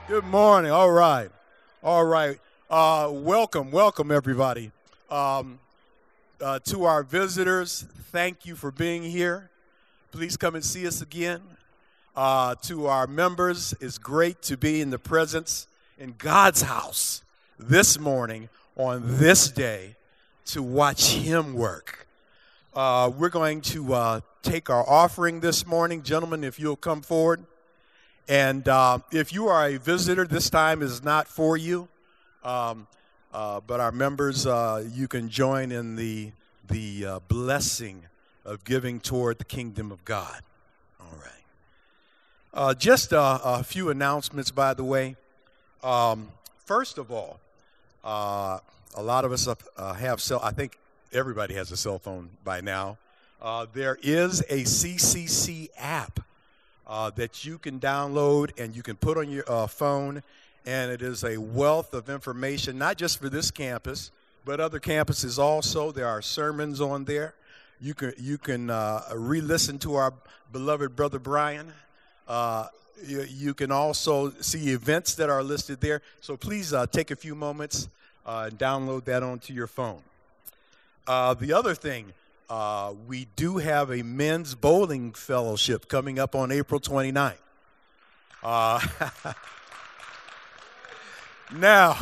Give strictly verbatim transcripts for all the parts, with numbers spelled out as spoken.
Good morning. All right. All right. Uh, welcome, welcome, everybody. Um, uh, to our visitors, thank you for being here. Please come and see us again. Uh, to our members, it's great to be in the presence in God's house this morning on this day to watch Him work. Uh, we're going to uh, take our offering this morning. Gentlemen, if you'll come forward. And uh, if you are a visitor, this time is not for you. Um, uh, but our members, uh, you can join in the, the uh, blessing of giving toward the kingdom of God. All right. Uh, just uh, a few announcements, by the way. Um, first of all, uh, a lot of us uh, have cell. I think everybody has a cell phone by now. Uh, there is a C C C app uh, that you can download and you can put on your uh, phone, and it is a wealth of information, not just for this campus, but other campuses also. There are sermons on there. You can you can uh, re-listen to our beloved brother Brian. Uh, you, you can also see events that are listed there. So please uh, take a few moments uh, and download that onto your phone. Uh, the other thing, uh, we do have a men's bowling fellowship coming up on April twenty-ninth. Uh, now,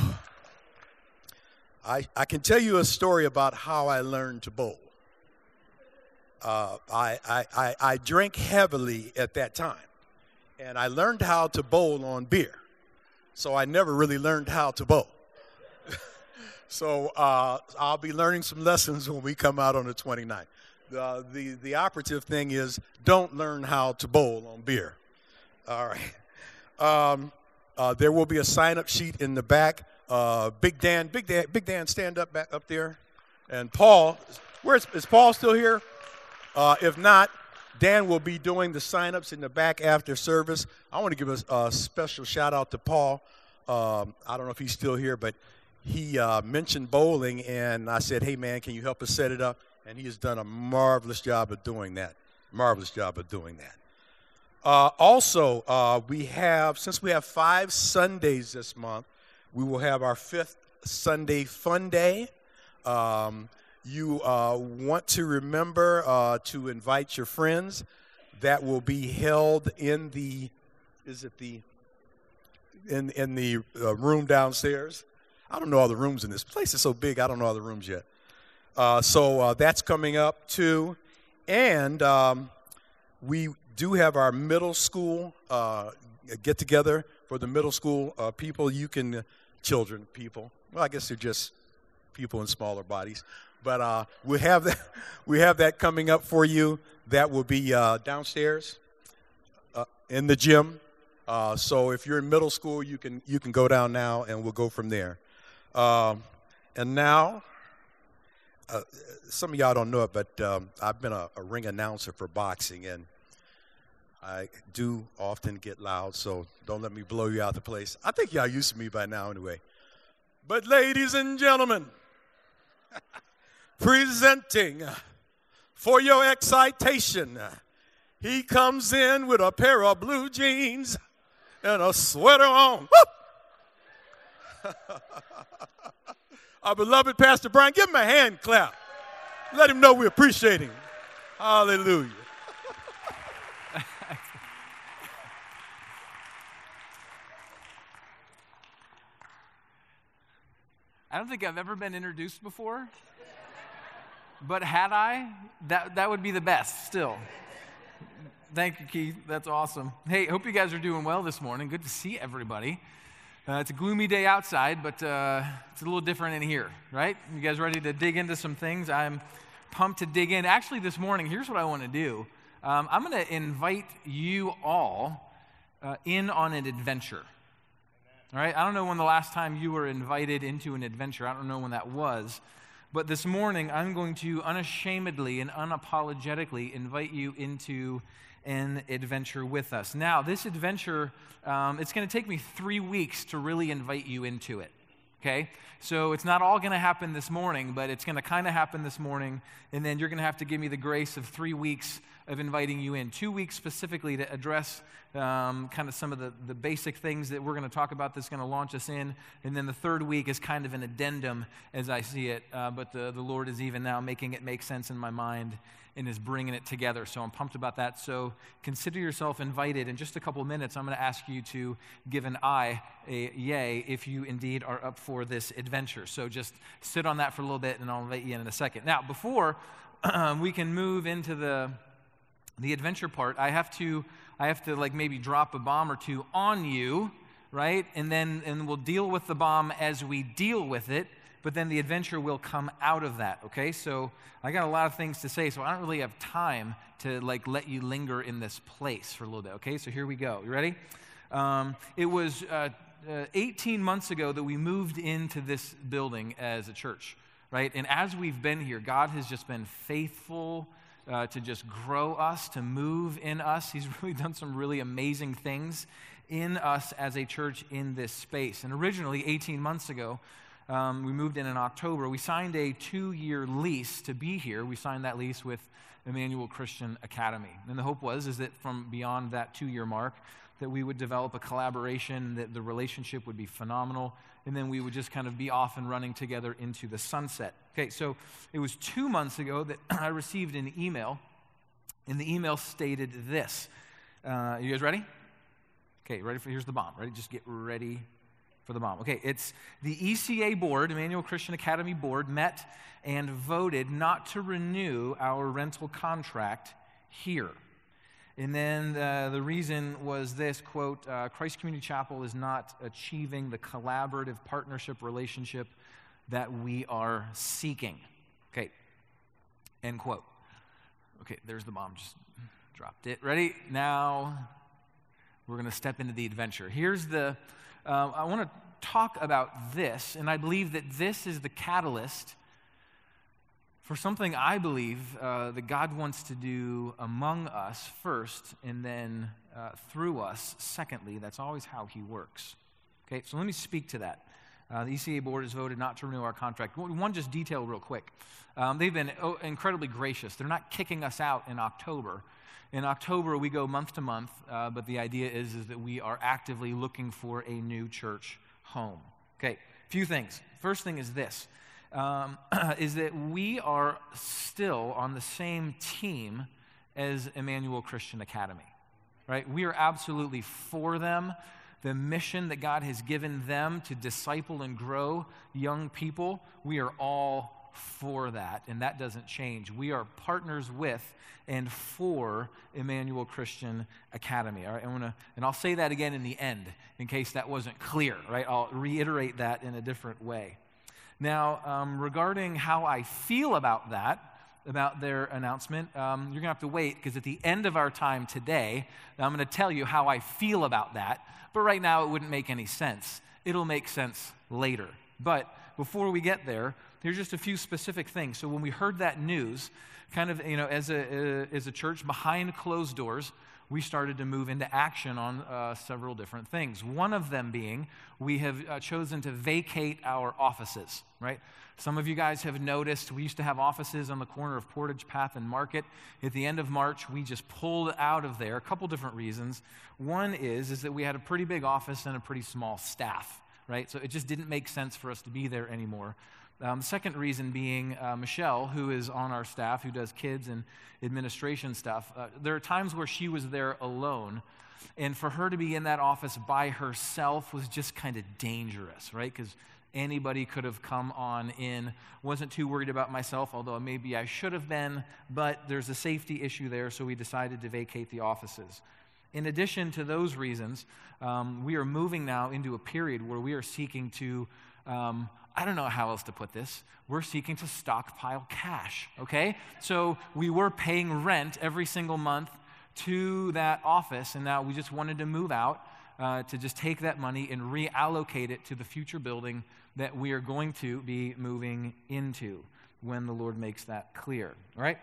I, I can tell you a story about how I learned to bowl. Uh, I, I, I, I drank heavily at that time, and I learned how to bowl on beer. So I never really learned how to bowl. So uh, I'll be learning some lessons when we come out on the twenty-ninth. Uh, the, the operative thing is don't learn how to bowl on beer. All right. Um, uh, there will be a sign-up sheet in the back. Uh, Big Dan, Big Dan, Big Dan, stand up back up there. And Paul, where's is Paul still here? Uh, if not, Dan will be doing the sign-ups in the back after service. I want to give a, a special shout-out to Paul. Um, I don't know if he's still here, but he uh, mentioned bowling, and I said, hey, man, can you help us set it up? And he has done a marvelous job of doing that, marvelous job of doing that. Uh, also, uh, we have, since we have five Sundays this month, we will have our fifth Sunday Fun Day. Um, you uh, want to remember uh, to invite your friends. That will be held in the, is it the, in, in the uh, room downstairs. I don't know all the rooms in this place. Is so big, I don't know all the rooms yet. Uh, so uh, that's coming up, too. And um, we do have our middle school uh, get-together for the middle school uh, people. You can, children, people. Well, I guess they're just people in smaller bodies. But uh, we have that, we have that coming up for you. That will be uh, downstairs uh, in the gym. Uh, so if you're in middle school, you can you can go down now, and we'll go from there. Um, and now, uh, some of y'all don't know it, but um, I've been a, a ring announcer for boxing, and I do often get loud, so don't let me blow you out the place. I think y'all used to me by now anyway. But ladies and gentlemen, presenting for your excitation, he comes in with a pair of blue jeans and a sweater on. Woo! Our beloved Pastor Brian, give him a hand clap. Let him know we appreciate him. Hallelujah. I don't think I've ever been introduced before, but had I, that, that would be the best still. Thank you, Keith. That's awesome. Hey, hope you guys are doing well this morning. Good to see everybody. Uh, it's a gloomy day outside, but uh, it's a little different in here, right? You guys ready to dig into some things? I'm pumped to dig in. Actually, this morning, here's what I want to do. Um, I'm going to invite you all uh, in on an adventure. All right? I don't know when the last time you were invited into an adventure. I don't know when that was. But this morning, I'm going to unashamedly and unapologetically invite you into an adventure with us. Now, this adventure, um, it's going to take me three weeks to really invite you into it, okay? So it's not all going to happen this morning, but it's going to kind of happen this morning, and then you're going to have to give me the grace of three weeks of inviting you in. Two weeks specifically to address um, kind of some of the, the basic things that we're going to talk about that's going to launch us in. And then the third week is kind of an addendum as I see it. Uh, but the, the Lord is even now making it make sense in my mind and is bringing it together. So I'm pumped about that. So consider yourself invited. In just a couple of minutes, I'm going to ask you to give an aye, a yay, if you indeed are up for this adventure. So just sit on that for a little bit, and I'll invite you in in a second. Now, before we can move into the the adventure part, I have to I have to like maybe drop a bomb or two on you, right? And then and we'll deal with the bomb as we deal with it. But then the adventure will come out of that, okay? So I got a lot of things to say, so I don't really have time to like let you linger in this place for a little bit, okay? So here we go. You ready? Um, it was uh, uh, eighteen months ago that we moved into this building as a church, right? And as we've been here, God has just been faithful uh, to just grow us, to move in us. He's really done some really amazing things in us as a church in this space. And originally, eighteen months ago, Um, we moved in in October. We signed a two-year lease to be here. We signed that lease with Emmanuel Christian Academy. And the hope was is that from beyond that two-year mark, that we would develop a collaboration, that the relationship would be phenomenal, and then we would just kind of be off and running together into the sunset. Okay, so it was two months ago that I received an email, and the email stated this. Uh, you guys ready? Okay, ready for, here's the bomb. Ready? Just get ready for the bomb. Okay, it's the E C A board, Emmanuel Christian Academy board, met and voted not to renew our rental contract here. And then uh, the reason was this, quote, uh, Christ Community Chapel is not achieving the collaborative partnership relationship that we are seeking. Okay, end quote. Okay, there's the bomb, just dropped it. Ready? Now we're going to step into the adventure. Here's the Uh, I want to talk about this, and I believe that this is the catalyst for something I believe uh, that God wants to do among us first, and then uh, through us secondly. That's always how he works. Okay, so let me speak to that. Uh, the E C A board has voted not to renew our contract. One just detail real quick. Um, they've been oh, incredibly gracious. They're not kicking us out in October. In October, we go month to month, uh, but the idea is, is that we are actively looking for a new church home. Okay, few things. First thing is this, um, is that we are still on the same team as Emmanuel Christian Academy, right? We are absolutely for them. The mission that God has given them to disciple and grow young people, we are all for that, and that doesn't change. We are partners with and for Emmanuel Christian Academy. All right, I want to, and I'll say that again in the end, in case that wasn't clear. Right, I'll reiterate that in a different way. Now, um, regarding how I feel about that, about their announcement, um, you're gonna have to wait because at the end of our time today, I'm going to tell you how I feel about that. But right now, it wouldn't make any sense. It'll make sense later. But before we get there, there's just a few specific things. So when we heard that news, kind of, you know, as a uh, as a church behind closed doors, we started to move into action on uh, several different things. One of them being we have uh, chosen to vacate our offices, right? Some of you guys have noticed we used to have offices on the corner of Portage Path and Market. At the end of March, we just pulled out of there. A couple different reasons. One is, is that we had a pretty big office and a pretty small staff, right? So it just didn't make sense for us to be there anymore. Um, the second reason being uh, Michelle, who is on our staff, who does kids and administration stuff. Uh, there are times where she was there alone, and for her to be in that office by herself was just kind of dangerous, right? Because anybody could have come on in. Wasn't too worried about myself, although maybe I should have been, but there's a safety issue there, so we decided to vacate the offices. In addition to those reasons, um, we are moving now into a period where we are seeking to um, I don't know how else to put this. We're seeking to stockpile cash, okay? So we were paying rent every single month to that office, and now we just wanted to move out uh, to just take that money and reallocate it to the future building that we are going to be moving into when the Lord makes that clear, all right?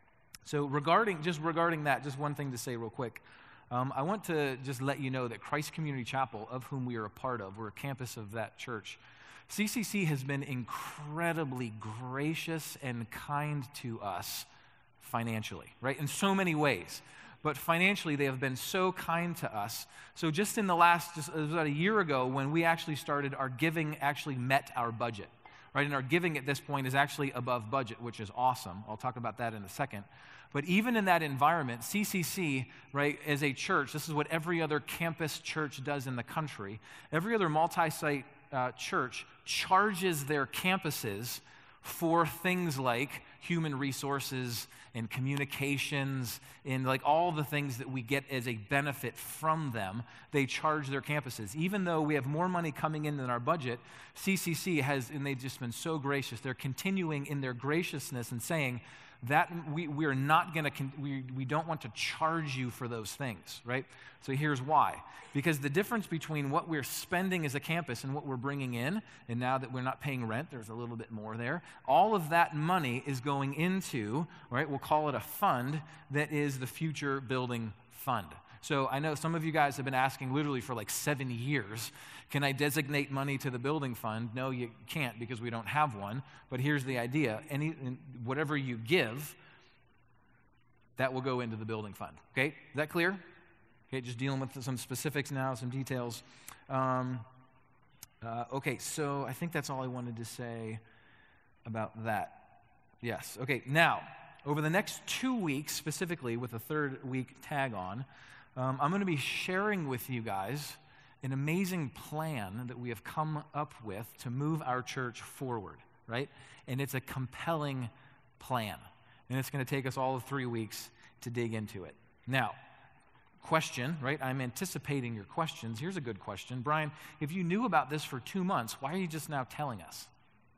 So regarding, just regarding that, just one thing to say real quick. Um, I want to just let you know that Christ Community Chapel, of whom we are a part of, we're a campus of that church, C C C has been incredibly gracious and kind to us financially, right? In so many ways. But financially, they have been so kind to us. So just in the last, just it was about a year ago, when we actually started, our giving actually met our budget, right? And our giving at this point is actually above budget, which is awesome. I'll talk about that in a second. But even in that environment, C C C, right, as a church, this is what every other campus church does in the country. Every other multi-site uh, church charges their campuses for things like human resources and communications and like all the things that we get as a benefit from them. They charge their campuses. Even though we have more money coming in than our budget, C C C has, and they've just been so gracious, they're continuing in their graciousness and saying that we, we are not going to, con- we, we don't want to charge you for those things, right? So here's why. Because the difference between what we're spending as a campus and what we're bringing in, and now that we're not paying rent, there's a little bit more there, all of that money is going into, right, we'll call it a fund that is the Future Building Fund. So I know some of you guys have been asking literally for like seven years, can I designate money to the building fund? No, you can't because we don't have one. But here's the idea. Any, whatever you give, that will go into the building fund. Okay, is that clear? Okay, just dealing with some specifics now, some details. Um, uh, okay, so I think that's all I wanted to say about that. Yes, okay, now, over the next two weeks, specifically with the third week tag on, um, I'm going to be sharing with you guys an amazing plan that we have come up with to move our church forward, right? And it's a compelling plan. And it's going to take us all of three weeks to dig into it. Now, question, right? I'm anticipating your questions. Here's a good question. Brian, if you knew about this for two months, why are you just now telling us?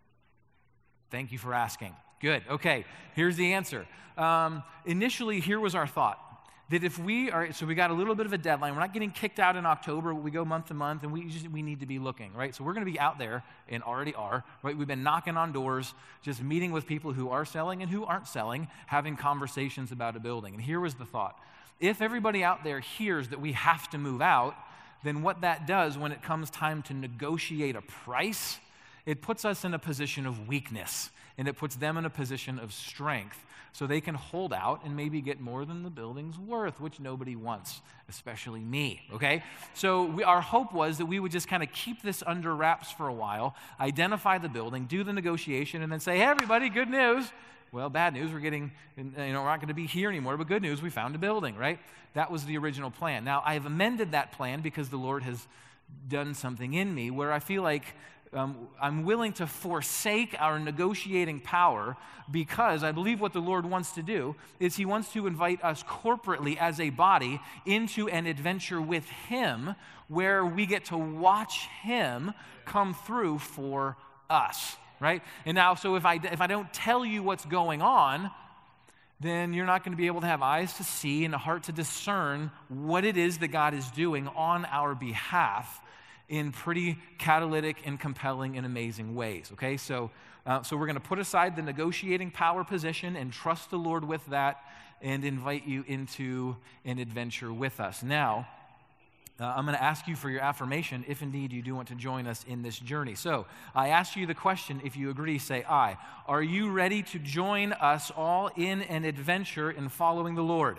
Thank you for asking. Good. Okay, here's the answer. Um, initially, here was our thought. That if we are, so we got a little bit of a deadline. We're not getting kicked out in October. We go month to month, and we just, we need to be looking, right? So we're going to be out there, and already are, right? We've been knocking on doors, just meeting with people who are selling and who aren't selling, having conversations about a building. And here was the thought. If everybody out there hears that we have to move out, then what that does when it comes time to negotiate a price, it puts us in a position of weakness, and it puts them in a position of strength. So they can hold out and maybe get more than the building's worth, which nobody wants, especially me, okay? So we, our hope was that we would just kind of keep this under wraps for a while, identify the building, do the negotiation, and then say, hey, everybody, good news. Well, bad news, we're getting, you know, we're not going to be here anymore, but good news, we found a building, right? That was the original plan. Now, I have amended that plan because the Lord has done something in me where I feel like Um, I'm willing to forsake our negotiating power because I believe what the Lord wants to do is He wants to invite us corporately as a body into an adventure with Him where we get to watch Him come through for us, right? And now, so if I, if I don't tell you what's going on, then you're not going to be able to have eyes to see and a heart to discern what it is that God is doing on our behalf in pretty catalytic and compelling and amazing ways, okay? So, uh, so we're going to put aside the negotiating power position and trust the Lord with that and invite you into an adventure with us. Now, uh, I'm going to ask you for your affirmation if indeed you do want to join us in this journey. So I ask you the question, if you agree, say aye. Are you ready to join us all in an adventure in following the Lord?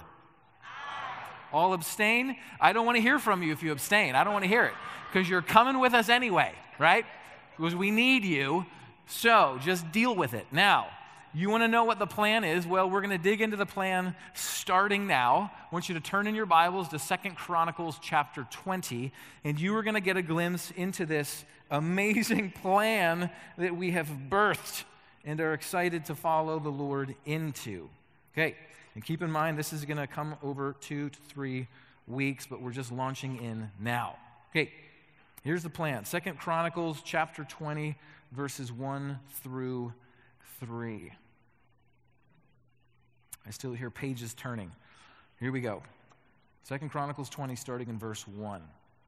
All abstain? I don't want to hear from you if you abstain. I don't want to hear it because you're coming with us anyway, right? Because we need you, so just deal with it. Now, you want to know what the plan is? Well, we're going to dig into the plan starting now. I want you to turn in your Bibles to Second Chronicles chapter twenty, and you are going to get a glimpse into this amazing plan that we have birthed and are excited to follow the Lord into. Okay. And keep in mind, this is going to come over two to three weeks, but we're just launching in now. Okay, here's the plan. Second Chronicles chapter twenty, verses one through three. I still hear pages turning. Here we go. Second Chronicles twenty, starting in verse one.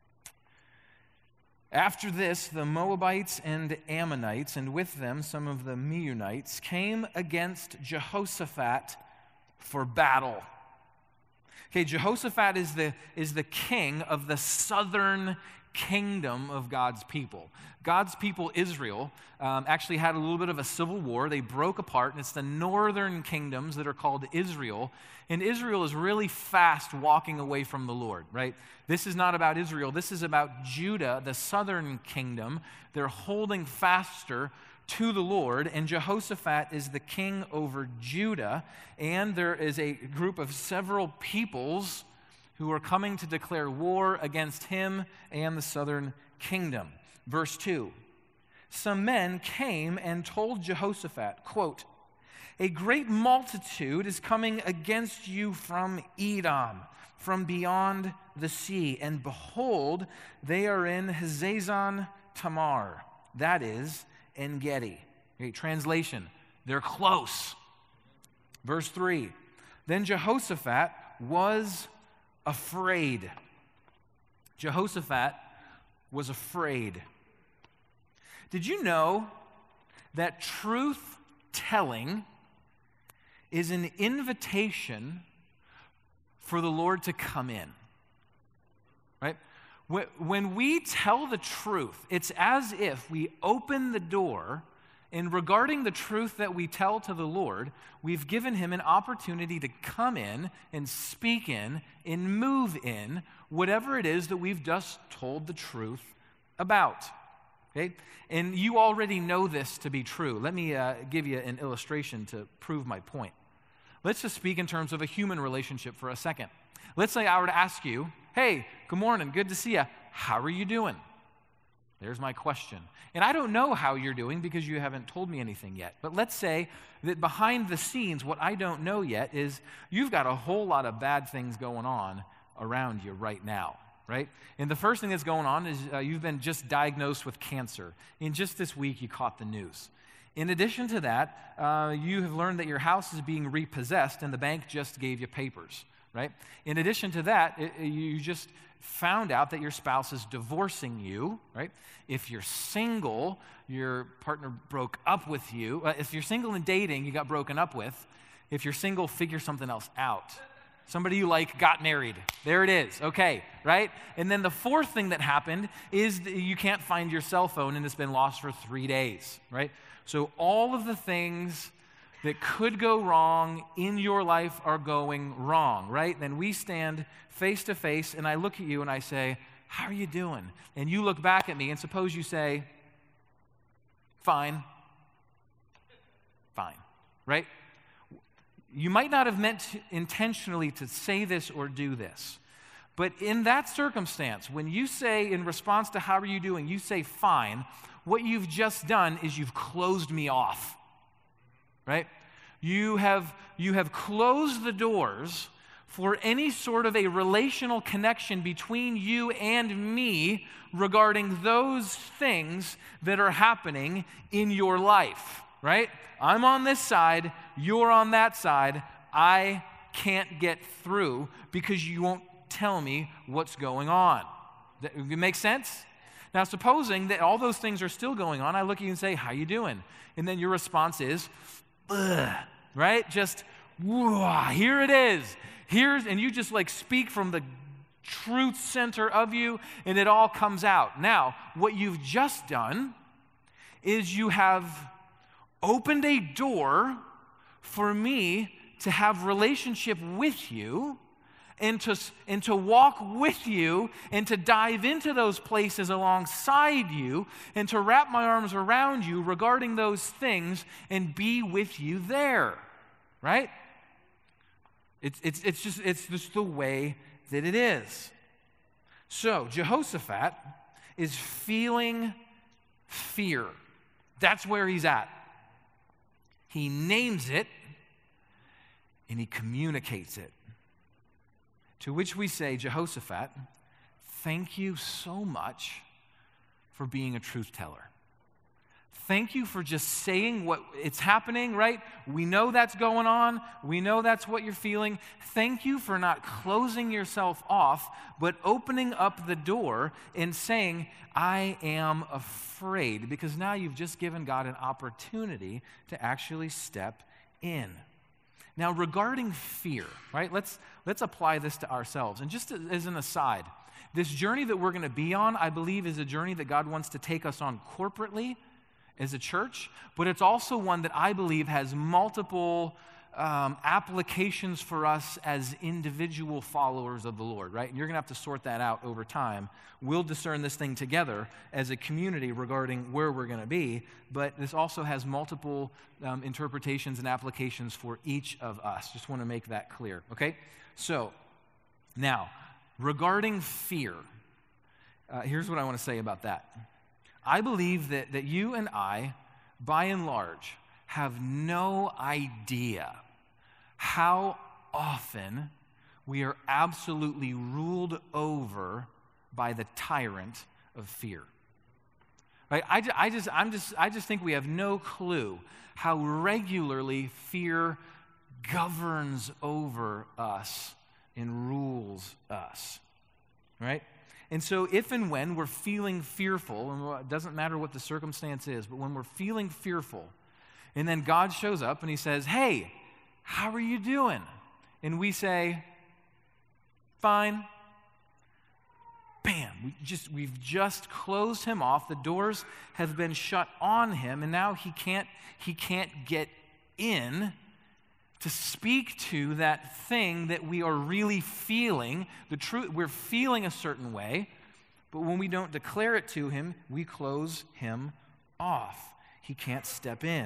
After this, the Moabites and Ammonites, and with them some of the Meunites, came against Jehoshaphat for battle. Okay, Jehoshaphat is the, is the king of the southern kingdom of God's people. God's people, Israel, um, actually had a little bit of a civil war. They broke apart, and it's the northern kingdoms that are called Israel. And Israel is really fast walking away from the Lord, right? This is not about Israel. This is about Judah, the southern kingdom. They're holding faster to the Lord, and Jehoshaphat is the king over Judah. And there is a group of several peoples who are coming to declare war against him and the southern kingdom. Verse two, some men came and told Jehoshaphat, quote, a great multitude is coming against you from Edom, from beyond the sea, and behold, they are in Hazazon Tamar, that is, En-Gedi. Okay, translation, they're close. Verse three, then Jehoshaphat was afraid. Jehoshaphat was afraid. Did you know that truth-telling is an invitation for the Lord to come in? Right? When we tell the truth, it's as if we open the door, and regarding the truth that we tell to the Lord, we've given him an opportunity to come in and speak in and move in whatever it is that we've just told the truth about. Okay? And you already know this to be true. Let me uh, give you an illustration to prove my point. Let's just speak in terms of a human relationship for a second. Let's say I were to ask you, hey, good morning, good to see you. How are you doing? There's my question. And I don't know how you're doing because you haven't told me anything yet. But let's say that behind the scenes, what I don't know yet is you've got a whole lot of bad things going on around you right now. Right? And the first thing that's going on is uh, you've been just diagnosed with cancer. In just this week, you caught the news. In addition to that, uh, you have learned that your house is being repossessed and the bank just gave you papers. Right? In addition to that, it, you just found out that your spouse is divorcing you. Right? If you're single, your partner broke up with you. Uh, if you're single and dating, you got broken up with. If you're single, figure something else out. Somebody you like got married. There it is. Okay, right? And then the fourth thing that happened is that you can't find your cell phone and it's been lost for three days, right? So all of the things that could go wrong in your life are going wrong, right? Then we stand face to face and I look at you and I say, how are you doing? And you look back at me and suppose you say, fine, fine, right? You might not have meant intentionally to say this or do this, but in that circumstance, when you say in response to how are you doing, you say fine, what you've just done is you've closed me off, right? You have, you have closed the doors for any sort of a relational connection between you and me regarding those things that are happening in your life, right? I'm on this side, you're on that side. I can't get through because you won't tell me what's going on. That makes sense? Now, supposing that all those things are still going on, I look at you and say, how you doing? And then your response is, ugh, right? Just, here it is. Here's, and you just like speak from the truth center of you, and it all comes out. Now, what you've just done is you have opened a door for me to have relationship with you and to, and to walk with you and to dive into those places alongside you and to wrap my arms around you regarding those things and be with you there, right? It's, it's, it's, just, it's just the way that it is. So Jehoshaphat is feeling fear. That's where he's at. He names it, and he communicates it. To which we say, Jehoshaphat, thank you so much for being a truth teller. Thank you for just saying what it's happening, right? We know that's going on. We know that's what you're feeling. Thank you for not closing yourself off, but opening up the door and saying, I am afraid, because now you've just given God an opportunity to actually step in. Now, regarding fear, right? Let's let's apply this to ourselves. And just as an aside, This journey that we're going to be on, I believe, is a journey that God wants to take us on corporately as a church, but it's also one that I believe has multiple um, applications for us as individual followers of the Lord, right? And you're going to have to sort that out over time. We'll discern this thing together as a community regarding where we're going to be, but this also has multiple um, interpretations and applications for each of us. Just want to make that clear, okay? So, now, regarding fear, uh, here's what I want to say about that. I believe that, that you and I, by and large, have no idea how often we are absolutely ruled over by the tyrant of fear. Right? I, I, just, I'm just, I just think we have no clue how regularly fear governs over us and rules us. Right? And so if and when we're feeling fearful, and it doesn't matter what the circumstance is, but when we're feeling fearful, and then God shows up and he says, hey, how are you doing? And we say, fine. Bam, we just, we've just closed him off. The doors have been shut on him, and now he can't, he can't get in to speak to that thing that we are really feeling. The truth, we're feeling a certain way, but when we don't declare it to him, we close him off. He can't step in.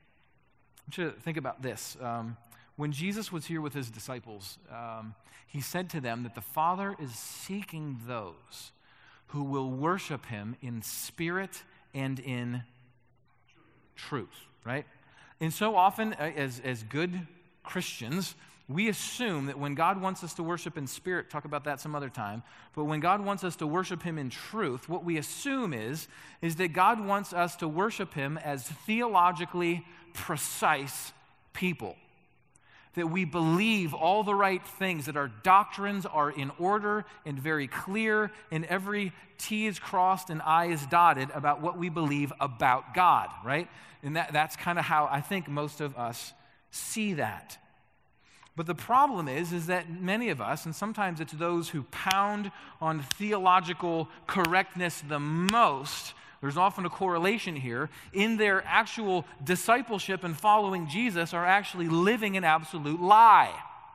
I want you to think about this. Um, when Jesus was here with his disciples, um, he said to them that the Father is seeking those who will worship him in spirit and in truth, right? And so often, as, as good Christians, we assume that when God wants us to worship in spirit, talk about that some other time, but when God wants us to worship him in truth, what we assume is, is that God wants us to worship him as theologically precise people. That we believe all the right things, that our doctrines are in order and very clear, and every T is crossed and I is dotted about what we believe about God, right? And that, that's kind of how I think most of us see that. But the problem is, is that many of us, and sometimes it's those who pound on theological correctness the most, there's often a correlation here, in their actual discipleship and following Jesus are actually living an absolute lie.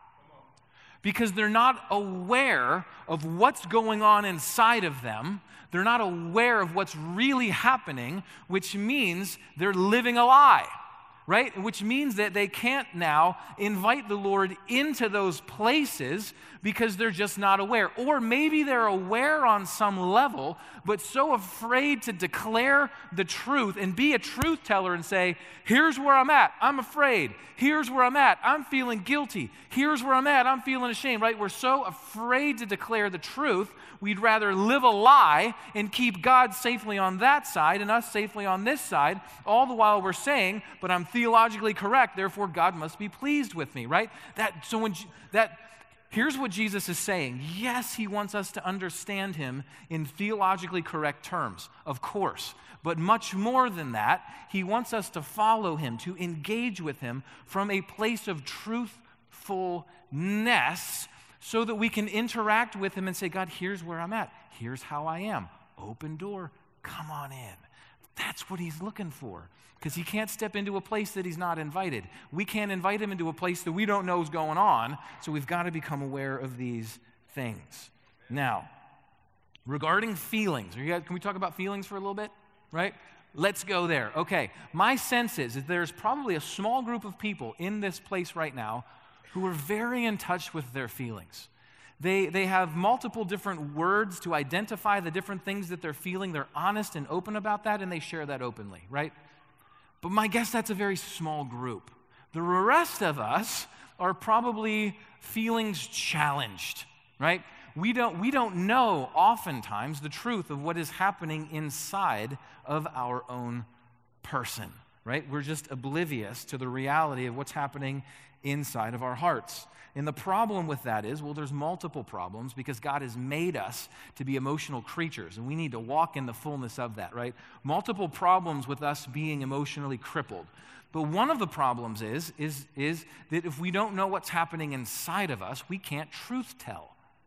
Because they're not aware of what's going on inside of them. They're not aware of what's really happening, which means they're living a lie. Right? Which means that they can't now invite the Lord into those places because they're just not aware. Or maybe they're aware on some level, but so afraid to declare the truth and be a truth teller and say, here's where I'm at, I'm afraid. Here's where I'm at, I'm feeling guilty. Here's where I'm at, I'm feeling ashamed, right? We're so afraid to declare the truth, we'd rather live a lie and keep God safely on that side and us safely on this side, all the while we're saying, but I'm theologically correct, therefore God must be pleased with me, right? That so when that here's what Jesus is saying. Yes, he wants us to understand him in theologically correct terms, of course. But much more than that, he wants us to follow him, to engage with him from a place of truthfulness so that we can interact with him and say, God, here's where I'm at. Here's how I am. Open door. Come on in. That's what he's looking for. Because he can't step into a place that he's not invited. We can't invite him into a place that we don't know is going on, so we've got to become aware of these things. Now, regarding feelings, are you guys, can we talk about feelings for a little bit? Right? Let's go there. Okay, my sense is that there's probably a small group of people in this place right now who are very in touch with their feelings. They, they have multiple different words to identify the different things that they're feeling. They're honest and open about that, and they share that openly, right? But my guess that's a very small group. The rest of us are probably feelings challenged, right? We don't, we don't know oftentimes the truth of what is happening inside of our own person, right? We're just oblivious to the reality of what's happening inside of our hearts. And the problem with that is, well, there's multiple problems because God has made us to be emotional creatures, and we need to walk in the fullness of that, right? Multiple problems with us being emotionally crippled. But one of the problems is, is, is that if we don't know what's happening inside of us, we can't truth tell.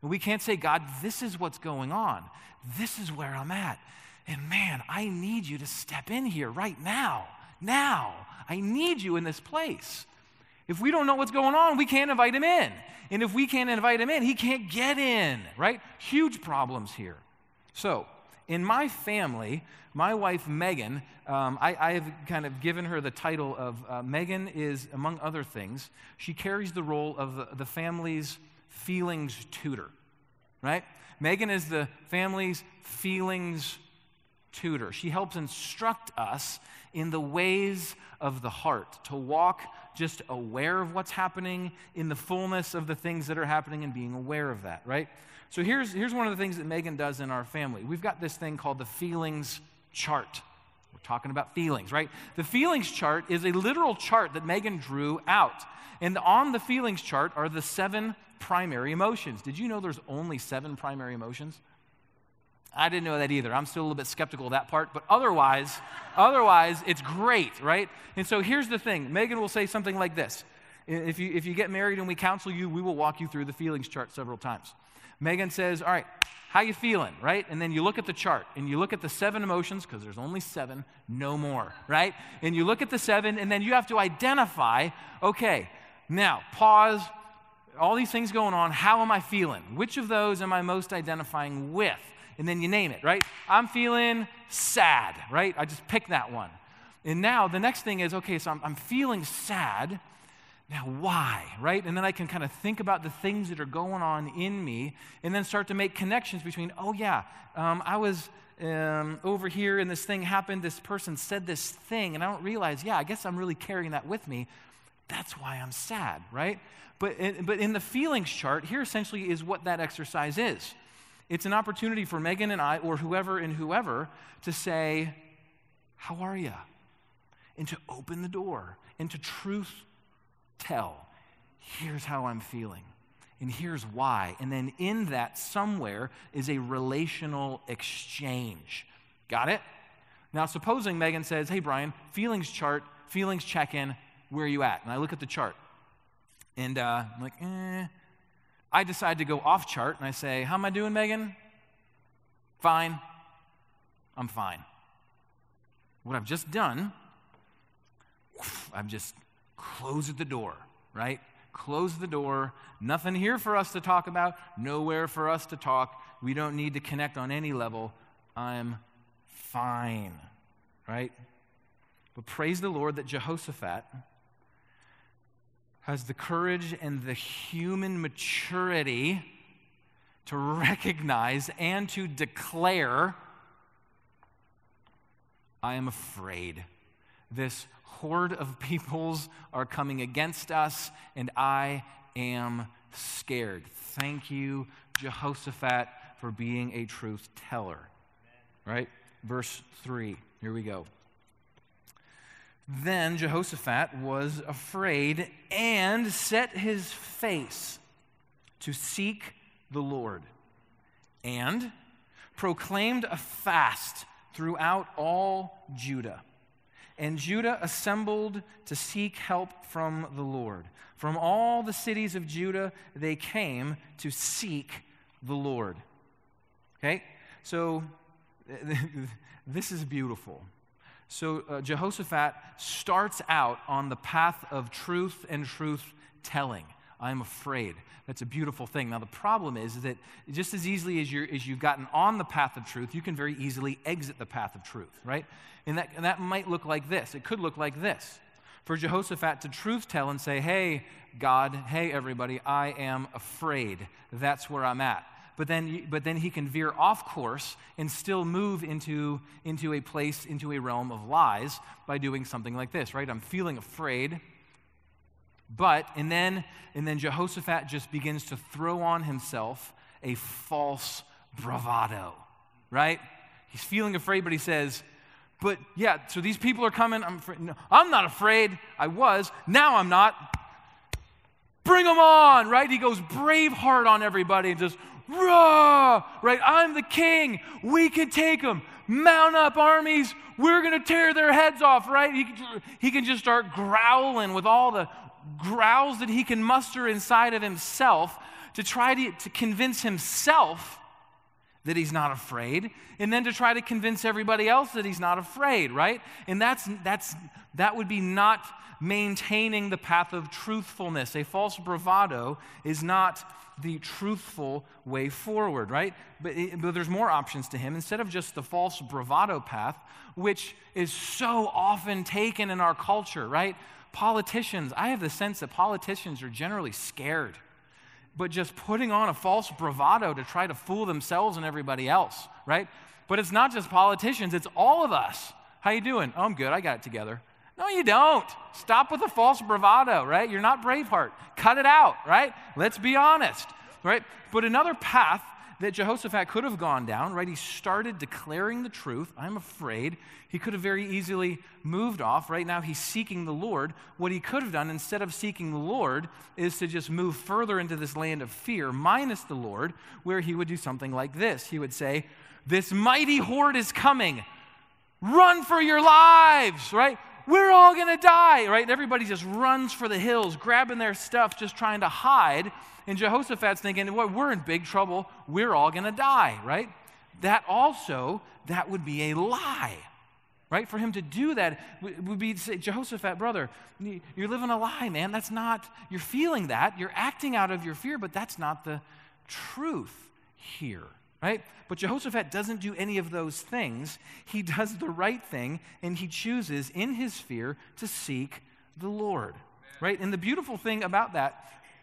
And we can't say, God, this is what's going on. This is where I'm at. And man, I need you to step in here right now. Now. I need you in this place. If we don't know what's going on, we can't invite him in. And if we can't invite him in, he can't get in, right? Huge problems here. So, in my family, my wife, Megan, um, I, I have kind of given her the title of uh, Megan is, among other things, she carries the role of the, the family's feelings tutor, right? Megan is the family's feelings tutor. She helps instruct us in the ways of the heart, to walk just aware of what's happening in the fullness of the things that are happening and being aware of that, right? So here's, here's one of the things that Megan does in our family. We've got this thing called the feelings chart. We're talking about feelings, right? The feelings chart is a literal chart that Megan drew out. And on the feelings chart are the seven primary emotions. Did you know there's only seven primary emotions? I didn't know that either. I'm still a little bit skeptical of that part, but otherwise, otherwise, it's great, right? And so here's the thing. Megan will say something like this. If you, if you get married and we counsel you, we will walk you through the feelings chart several times. Megan says, all right, how you feeling, right? And then you look at the chart, and you look at the seven emotions, because there's only seven, no more, right? And you look at the seven, and then you have to identify, okay, now, pause, all these things going on, how am I feeling? Which of those am I most identifying with? And then you name it, right? I'm feeling sad, right? I just picked that one. And now the next thing is, okay, so I'm, I'm feeling sad. Now why, right? And then I can kind of think about the things that are going on in me and then start to make connections between, oh yeah, um, I was um, over here and this thing happened, this person said this thing, and I don't realize, yeah, I guess I'm really carrying that with me. That's why I'm sad, right? But, but in the feelings chart, here essentially is what that exercise is. It's an opportunity for Megan and I, or whoever and whoever, to say, how are you? And to open the door and to truth tell. Here's how I'm feeling. And here's why. And then in that somewhere is a relational exchange. Got it? Now, supposing Megan says, hey, Brian, feelings chart, feelings check-in, where are you at? And I look at the chart. And uh, I'm like, eh. I decide to go off chart, and I say, how am I doing, Megan? Fine. I'm fine. What I've just done, I've just closed the door, right? Close the door. Nothing here for us to talk about. Nowhere for us to talk. We don't need to connect on any level. I'm fine, right? But praise the Lord that Jehoshaphat has the courage and the human maturity to recognize and to declare, I am afraid. This horde of peoples are coming against us, and I am scared. Thank you, Jehoshaphat, for being a truth teller. Right? Verse three. Here we go. Then Jehoshaphat was afraid and set his face to seek the Lord and proclaimed a fast throughout all Judah. And Judah assembled to seek help from the Lord. From all the cities of Judah, they came to seek the Lord. Okay? So this is beautiful. So uh, Jehoshaphat starts out on the path of truth and truth telling. I'm afraid. That's a beautiful thing. Now the problem is that just as easily as, you're, as you've gotten on the path of truth, you can very easily exit the path of truth, right? And that, and that might look like this. It could look like this. For Jehoshaphat to truth tell and say, hey, God, hey, everybody, I am afraid. That's where I'm at. But then, but then he can veer off course and still move into, into a place, into a realm of lies by doing something like this, right? I'm feeling afraid. But, and then, and then Jehoshaphat just begins to throw on himself a false bravado, right? He's feeling afraid, but he says, but yeah, so these people are coming. I'm, afraid. No, I'm not afraid. I was. Now I'm not. Bring them on, right? He goes Braveheart on everybody and just, rah, right? I'm the king. We can take them. Mount up armies. We're going to tear their heads off, right? He can, he can just start growling with all the growls that he can muster inside of himself to try to, to convince himself that he's not afraid, and then to try to convince everybody else that he's not afraid, right? And that's that's that would be not maintaining the path of truthfulness. A false bravado is not the truthful way forward, right? But, it, but there's more options to him. Instead of just the false bravado path, which is so often taken in our culture, right? Politicians, I have the sense that politicians are generally scared, but just putting on a false bravado to try to fool themselves and everybody else, right? But it's not just politicians, it's all of us. How you doing? Oh, I'm good, I got it together. No, you don't. Stop with the false bravado, right? You're not Braveheart. Cut it out, right? Let's be honest, right? But another path that Jehoshaphat could have gone down, right? He started declaring the truth. I'm afraid. He could have very easily moved off. Right now he's seeking the Lord. What he could have done instead of seeking the Lord is to just move further into this land of fear, minus the Lord, where he would do something like this. He would say, this mighty horde is coming. Run for your lives, right? We're all going to die, right? And everybody just runs for the hills, grabbing their stuff, just trying to hide. And Jehoshaphat's thinking, well, we're in big trouble. We're all going to die, right? That also, that would be a lie, right? For him to do that would be to say, Jehoshaphat, brother, you're living a lie, man. That's not, you're feeling that. You're acting out of your fear, but that's not the truth here, right? But Jehoshaphat doesn't do any of those things. He does the right thing, and he chooses in his fear to seek the Lord, right? And the beautiful thing about that,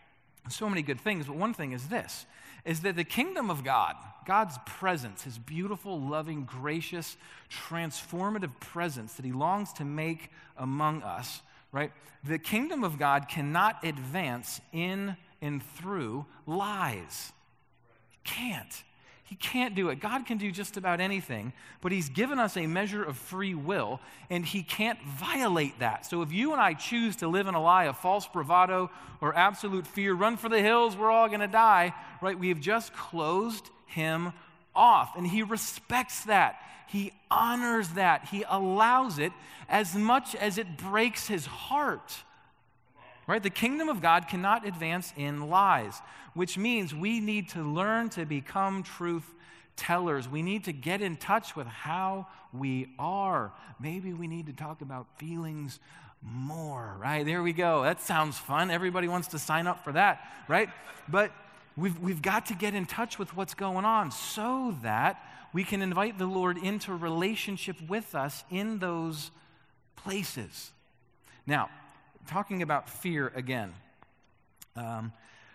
so many good things, but one thing is this, is that the kingdom of God, God's presence, his beautiful, loving, gracious, transformative presence that he longs to make among us, right? The kingdom of God cannot advance in and through lies. It can't. He can't do it. God can do just about anything, but he's given us a measure of free will, and he can't violate that. So if you and I choose to live in a lie of false bravado or absolute fear, run for the hills, we're all going to die, right? We have just closed him off, and he respects that. He honors that. He allows it as much as it breaks his heart. Right? The kingdom of God cannot advance in lies, which means we need to learn to become truth tellers. We need to get in touch with how we are. Maybe we need to talk about feelings more, right? There we go. That sounds fun. Everybody wants to sign up for that, right? But we've, we've got to get in touch with what's going on so that we can invite the Lord into relationship with us in those places. Now, talking about fear again, um,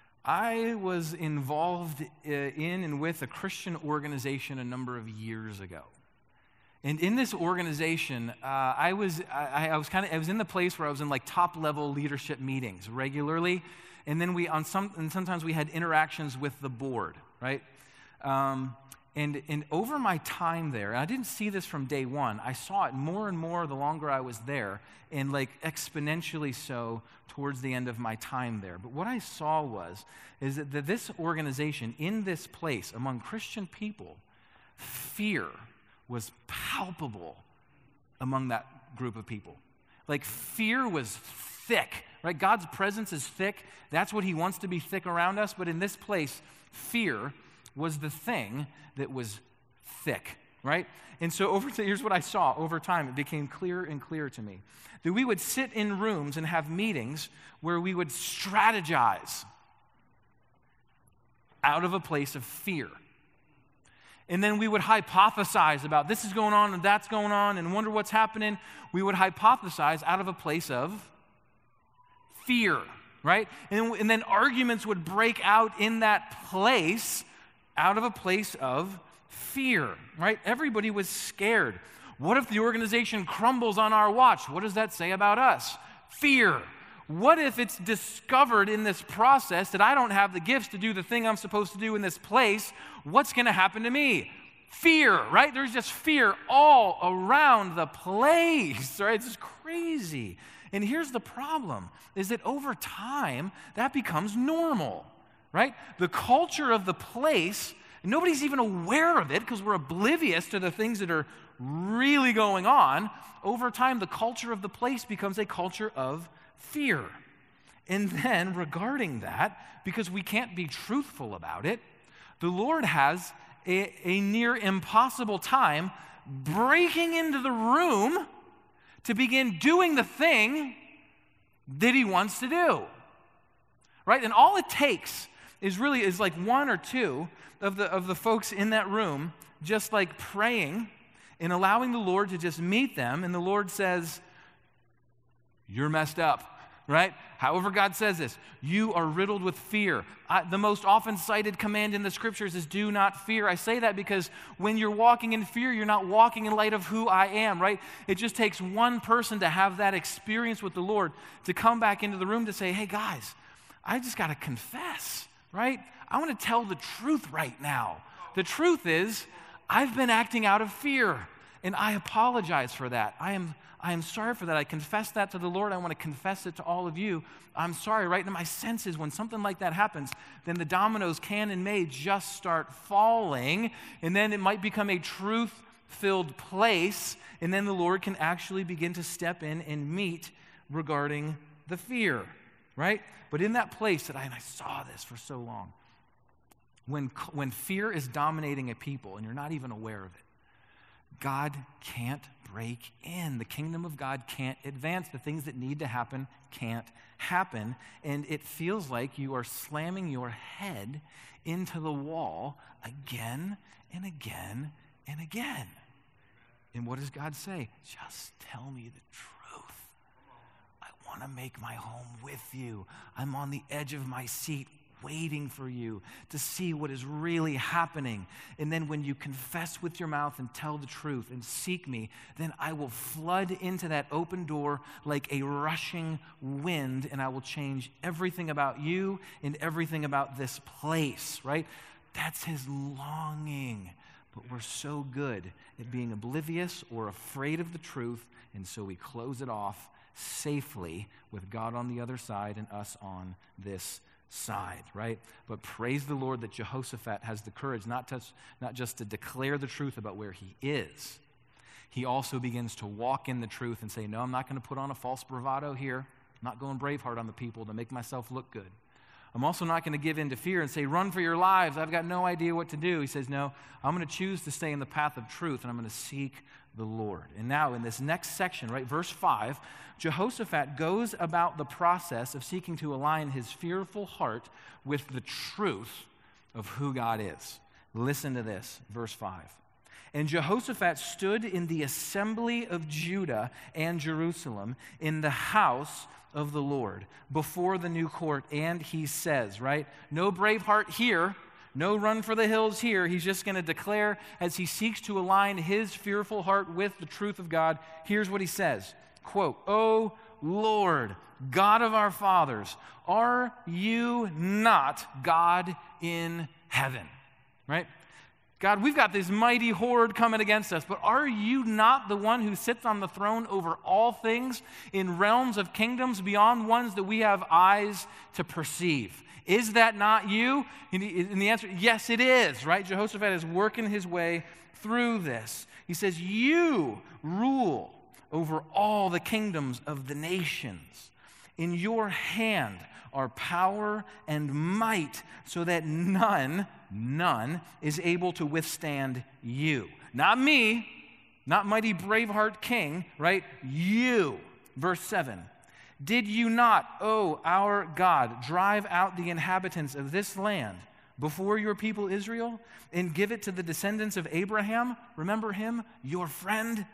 I was involved in and with a Christian organization a number of years ago. And in this organization, uh, I was I, I was kind of I was in the place where I was in like top level leadership meetings regularly, and then we on some and sometimes we had interactions with the board, right? Um, And, and over my time there, and I didn't see this from day one, I saw it more and more the longer I was there, and like exponentially so towards the end of my time there. But what I saw was, is that, that this organization, in this place, among Christian people, fear was palpable among that group of people. Like fear was thick, right? God's presence is thick. That's what he wants to be thick around us. But in this place, fear was the thing that was thick, right? And so over to, here's what I saw over time. It became clearer and clearer to me. That we would sit in rooms and have meetings where we would strategize out of a place of fear. And then we would hypothesize about this is going on and that's going on and wonder what's happening. We would hypothesize out of a place of fear, right? And, and then arguments would break out in that place out of a place of fear, right? Everybody was scared. What if the organization crumbles on our watch? What does that say about us? Fear. What if it's discovered in this process that I don't have the gifts to do the thing I'm supposed to do in this place? What's going to happen to me? Fear, right? There's just fear all around the place, right? It's just crazy. And here's the problem, is that over time, that becomes normal. Right? The culture of the place, nobody's even aware of it because we're oblivious to the things that are really going on. Over time, the culture of the place becomes a culture of fear. And then regarding that, because we can't be truthful about it, the Lord has a, a near impossible time breaking into the room to begin doing the thing that he wants to do. Right? And all it takes is really is like one or two of the of the folks in that room just like praying and allowing the Lord to just meet them, and the Lord says, "You're messed up." Right? However God says this, you are riddled with fear. I, the most often cited command in the scriptures is do not fear. I say that because when you're walking in fear, you're not walking in light of who I am, right? It just takes one person to have that experience with the Lord to come back into the room to say, hey guys, I just got to confess, right? I want to tell the truth right now. The truth is, I've been acting out of fear, and I apologize for that. I am I am sorry for that. I confess that to the Lord. I want to confess it to all of you. I'm sorry. Right in my senses, when something like that happens, then the dominoes can and may just start falling, and then it might become a truth-filled place, and then the Lord can actually begin to step in and meet regarding the fear, right? But in that place that I, and I saw this for so long, when, when fear is dominating a people and you're not even aware of it, God can't break in. The kingdom of God can't advance. The things that need to happen can't happen. And it feels like you are slamming your head into the wall again and again and again. And what does God say? Just tell me the truth. I want to make my home with you. I'm on the edge of my seat waiting for you to see what is really happening. And then when you confess with your mouth and tell the truth and seek me, then I will flood into that open door like a rushing wind, and I will change everything about you and everything about this place, right? That's his longing. But we're so good at being oblivious or afraid of the truth, and so we close it off safely with God on the other side and us on this side, right? But praise the Lord that Jehoshaphat has the courage not to, not just to declare the truth about where he is. He also begins to walk in the truth and say, no, I'm not going to put on a false bravado here. I'm not going Braveheart on the people to make myself look good. I'm also not going to give in to fear and say, run for your lives. I've got no idea what to do. He says, no, I'm going to choose to stay in the path of truth, and I'm going to seek the Lord. And now in this next section, right, verse five, Jehoshaphat goes about the process of seeking to align his fearful heart with the truth of who God is. Listen to this, verse five. And Jehoshaphat stood in the assembly of Judah and Jerusalem in the house of the Lord before the new court, and he says, right, no Braveheart here, no run for the hills here. He's just going to declare as he seeks to align his fearful heart with the truth of God. Here's what he says, quote, O Lord, God of our fathers, are you not God in heaven? Right? God, we've got this mighty horde coming against us, but are you not the one who sits on the throne over all things in realms of kingdoms beyond ones that we have eyes to perceive? Is that not you? And the answer, yes, it is, right? Jehoshaphat is working his way through this. He says, you rule over all the kingdoms of the nations. In your hand are power and might, so that none, none is able to withstand you. Not me, not mighty Braveheart king, right? You. Verse seven. Did you not, O our God, drive out the inhabitants of this land before your people Israel and give it to the descendants of Abraham? Remember him, your friend?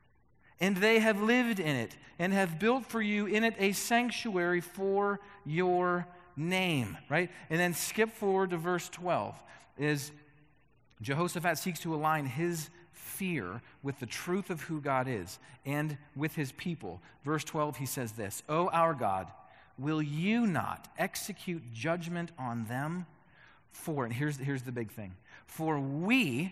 And they have lived in it and have built for you in it a sanctuary for your name, right? And then skip forward to verse twelve. Is Jehoshaphat seeks to align his fear with the truth of who God is and with his people. Verse twelve, he says this, O our God, will you not execute judgment on them? For, and here's, here's the big thing, for we,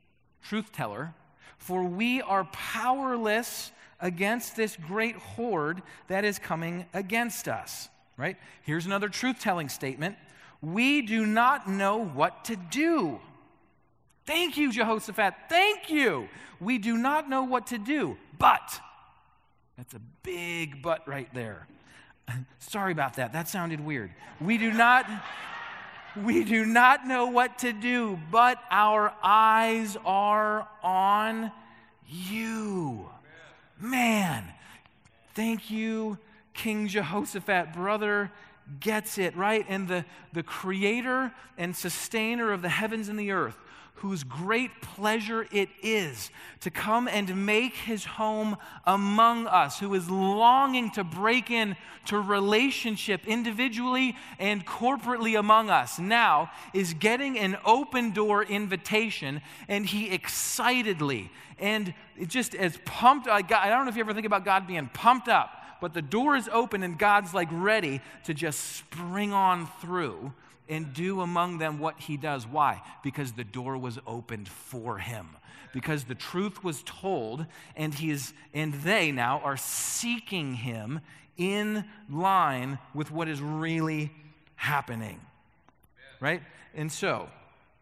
truth teller, for we are powerless against this great horde that is coming against us, right? Here's another truth-telling statement. We do not know what to do. Thank you, Jehoshaphat. Thank you. We do not know what to do, but, that's a big but right there, Sorry about that. That sounded weird. We do not, we do not know what to do, but our eyes are on you. Man, thank you, King Jehoshaphat. Brother gets it, right? And the, the creator and sustainer of the heavens and the earth, whose great pleasure it is to come and make his home among us, who is longing to break in to relationship individually and corporately among us, now is getting an open door invitation, and he excitedly and just as pumped, I don't know if you ever think about God being pumped up, but the door is open and God's like ready to just spring on through and do among them what he does. Why? Because the door was opened for him. Because the truth was told, and he is, and they now are seeking him in line with what is really happening. Right? And so,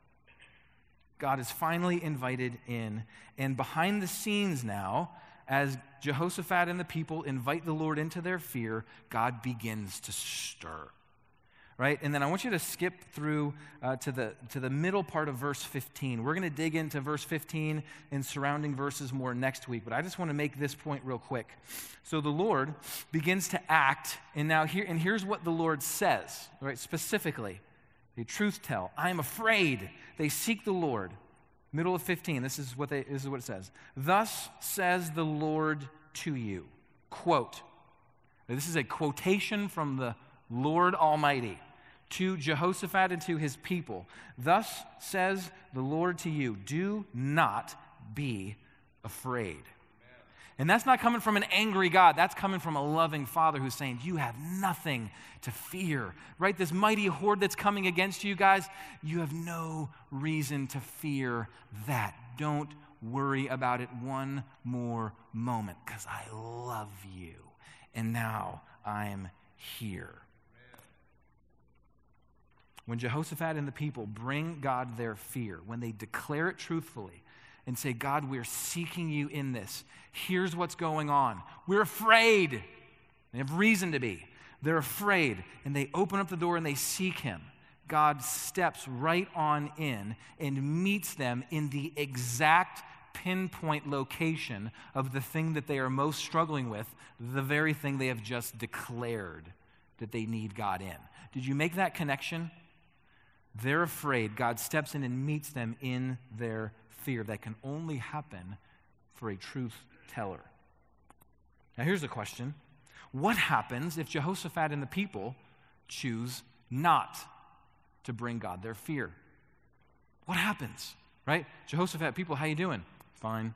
God is finally invited in, and behind the scenes now, as Jehoshaphat and the people invite the Lord into their fear, God begins to stir. Right? And then I want you to skip through uh, to the to the middle part of verse fifteen. We're going to dig into verse fifteen and surrounding verses more next week, but I just want to make this point real quick. So the Lord begins to act, and now here and here's what the Lord says, right? Specifically, the truth tell. I am afraid. They seek the Lord. Middle of fifteen. This is what they this is what it says. Thus says the Lord to you. Quote. Now, this is a quotation from the Lord Almighty to Jehoshaphat and to his people. Thus says the Lord to you, do not be afraid. And that's not coming from an angry God. That's coming from a loving Father who's saying, you have nothing to fear. Right? This mighty horde that's coming against you guys, you have no reason to fear that. Don't worry about it one more moment, because I love you. And now I'm here. When Jehoshaphat and the people bring God their fear, when they declare it truthfully and say, God, we're seeking you in this. Here's what's going on. We're afraid. They have reason to be. They're afraid, and they open up the door and they seek him. God steps right on in and meets them in the exact pinpoint location of the thing that they are most struggling with, the very thing they have just declared that they need God in. Did you make that connection? They're afraid. God steps in and meets them in their fear. That can only happen for a truth teller. Now here's the question. What happens if Jehoshaphat and the people choose not to bring God their fear? What happens? Right? Jehoshaphat, people, how you doing? Fine.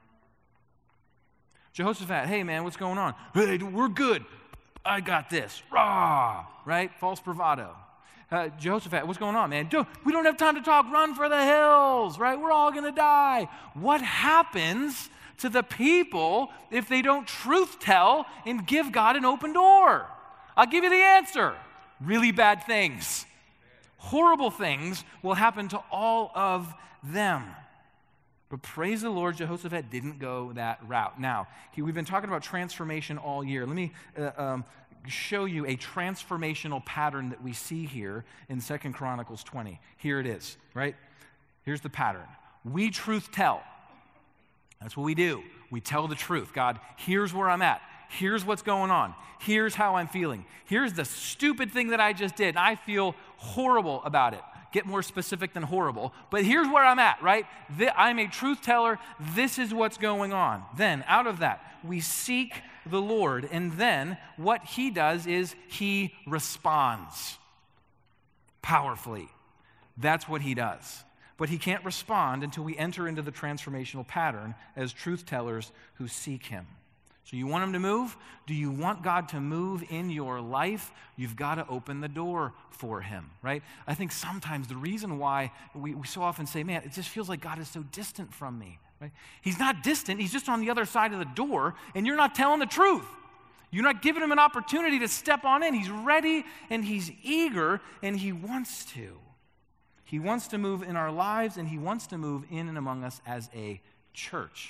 Jehoshaphat, hey man, what's going on? Hey, we're good. I got this. Rah! Right? False bravado. Uh, Jehoshaphat, what's going on, man? Do, we don't have time to talk. Run for the hills, right? We're all going to die. What happens to the people if they don't truth tell and give God an open door? I'll give you the answer. Really bad things. Horrible things will happen to all of them. But praise the Lord, Jehoshaphat didn't go that route. Now, he, we've been talking about transformation all year. Let me uh, um, show you a transformational pattern that we see here in Second Chronicles twenty. Here it is, right? Here's the pattern. We truth tell. That's what we do. We tell the truth. God, here's where I'm at. Here's what's going on. Here's how I'm feeling. Here's the stupid thing that I just did. I feel horrible about it. Get more specific than horrible. But here's where I'm at, right? I'm a truth teller. This is what's going on. Then, out of that, we seek the Lord. And then what he does is he responds powerfully. That's what he does. But he can't respond until we enter into the transformational pattern as truth tellers who seek him. So you want him to move? Do you want God to move in your life? You've got to open the door for him, right? I think sometimes the reason why we, we so often say, man, it just feels like God is so distant from me, right? He's not distant. He's just on the other side of the door, and you're not telling the truth. You're not giving him an opportunity to step on in. He's ready, and he's eager, and he wants to. He wants to move in our lives, and he wants to move in and among us as a church.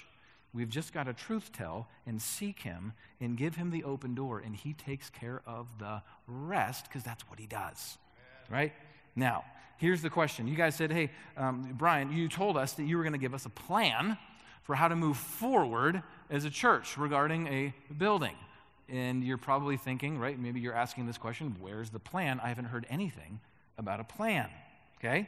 We've just got to truth tell and seek him and give him the open door, and he takes care of the rest because that's what he does, right? Now, here's the question. You guys said, hey, um, Brian, you told us that you were going to give us a plan for how to move forward as a church regarding a building. And you're probably thinking, right, maybe you're asking this question, where's the plan? I haven't heard anything about a plan, okay?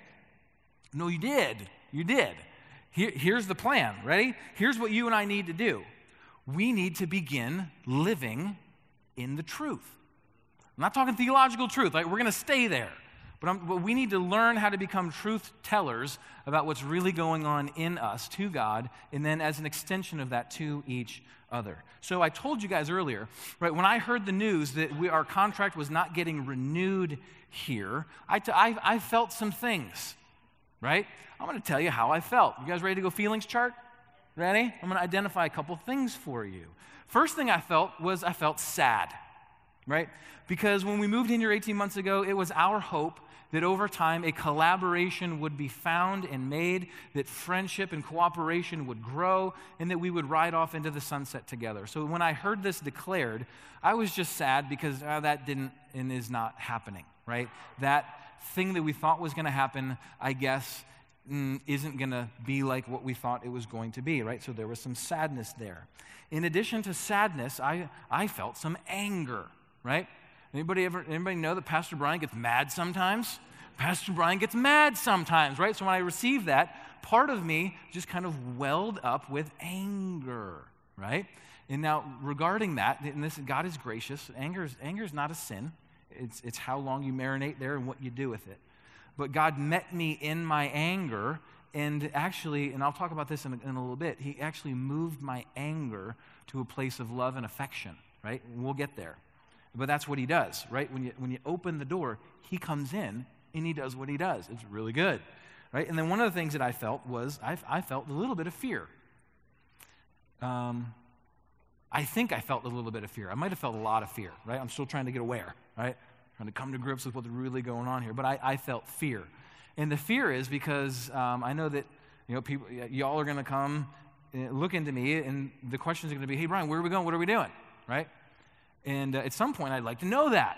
No, you did. You did. Here, here's the plan. Ready? Here's what you and I need to do. We need to begin living in the truth. I'm not talking theological truth. Like, we're going to stay there. But, I'm, but we need to learn how to become truth tellers about what's really going on in us to God, and then as an extension of that to each other. So I told you guys earlier, right, when I heard the news that we, our contract was not getting renewed here, I, t- I, I felt some things, right? I'm going to tell you how I felt. You guys ready to go feelings chart? Ready? I'm going to identify a couple things for you. First thing I felt was I felt sad, right? Because when we moved in here eighteen months ago, it was our hope that over time a collaboration would be found and made, that friendship and cooperation would grow, and that we would ride off into the sunset together. So when I heard this declared, I was just sad because uh, that didn't and is not happening, right? That thing that we thought was going to happen, I guess, mm, isn't going to be like what we thought it was going to be, right? So there was some sadness there. In addition to sadness, I, I felt some anger, right? Anybody ever, anybody know that Pastor Brian gets mad sometimes? Pastor Brian gets mad sometimes, right? So when I received that, part of me just kind of welled up with anger, right? And now regarding that, and this, God is gracious. Anger is, anger is not a sin. It's, it's how long you marinate there and what you do with it. But God met me in my anger, and actually, and I'll talk about this in a, in a little bit, he actually moved my anger to a place of love and affection, right? And we'll get there. But that's what he does, right? When you, when you open the door, he comes in and he does what he does. It's really good, right? And then one of the things that I felt was I, I felt a little bit of fear. Um, I think I felt a little bit of fear. I might have felt a lot of fear, right? I'm still trying to get aware, right? Trying to come to grips with what's really going on here. But I, I felt fear. And the fear is because um, I know that, you know, people, y'all are going to come look into me, and the questions are going to be, hey, Brian, where are we going? What are we doing, right? And uh, at some point, I'd like to know that.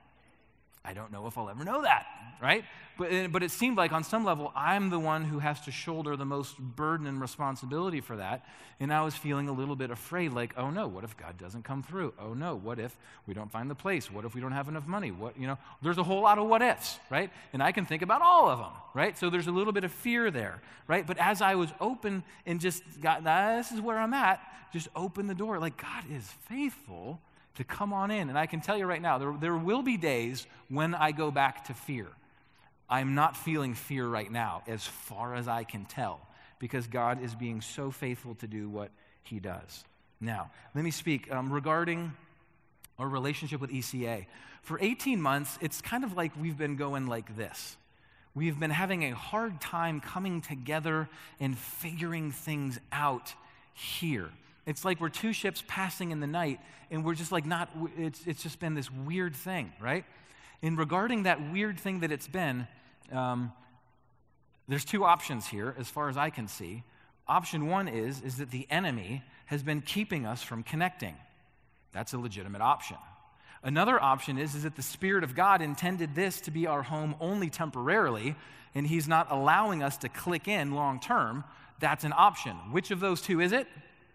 I don't know if I'll ever know that, right? But, but it seemed like on some level, I'm the one who has to shoulder the most burden and responsibility for that. And I was feeling a little bit afraid, like, oh no, what if God doesn't come through? Oh no, what if we don't find the place? What if we don't have enough money? What, you know, there's a whole lot of what ifs, right? And I can think about all of them, right? So there's a little bit of fear there, right? But as I was open and just got, this is where I'm at, just open the door, like God is faithful to come on in. And I can tell you right now, there, there will be days when I go back to fear. I'm not feeling fear right now, as far as I can tell, because God is being so faithful to do what he does. Now, let me speak um, regarding our relationship with E C A. For eighteen months, it's kind of like we've been going like this. We've been having a hard time coming together and figuring things out here. It's like we're two ships passing in the night, and we're just like not, it's, it's just been this weird thing, right? And regarding that weird thing that it's been, um, there's two options here, as far as I can see. Option one is, is that the enemy has been keeping us from connecting. That's a legitimate option. Another option is, is that the Spirit of God intended this to be our home only temporarily, and he's not allowing us to click in long term. That's an option. Which of those two is it?